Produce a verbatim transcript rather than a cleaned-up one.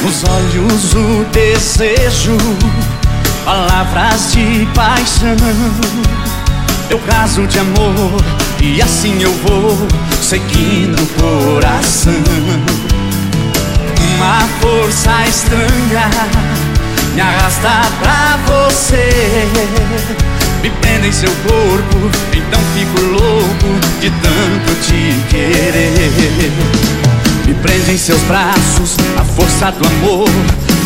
Nos olhos o desejo, palavras de paixão. Eu caso de amor e assim eu vou seguindo o coração. Uma força estranha me arrasta pra você, me prende em seu corpo, então fico louco de tanto te querer. Me prende em seus braços, a força do amor